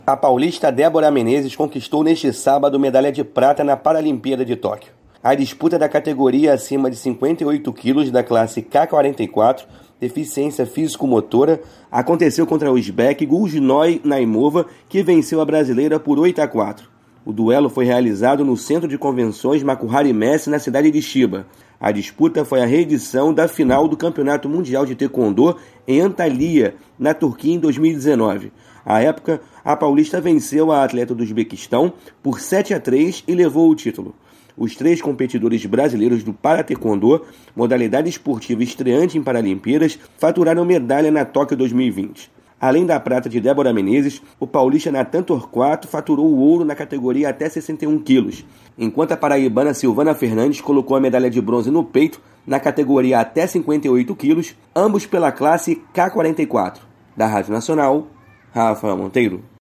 A paulista Débora Menezes conquistou neste sábado medalha de prata na Paralimpíada de Tóquio. A disputa da categoria acima de 58 quilos da classe K44, deficiência físico-motora, aconteceu contra a uzbeque Gulzhinoy Naimova, que venceu a brasileira por 8-4. O duelo foi realizado no Centro de Convenções Makuhari Messi, na cidade de Chiba. A disputa foi a reedição da final do Campeonato Mundial de Taekwondo em Antalya, na Turquia, em 2019. À época, a paulista venceu a atleta do Uzbequistão por 7-3 e levou o título. Os 3 competidores brasileiros do Para-Taekwondo, modalidade esportiva estreante em Paralimpíadas, faturaram medalha na Tóquio 2020. Além da prata de Débora Menezes, o paulista Natan Torquato faturou o ouro na categoria até 61 quilos, enquanto a paraibana Silvana Fernandes colocou a medalha de bronze no peito na categoria até 58 quilos, ambos pela classe K44. Da Rádio Nacional, Rafael Monteiro.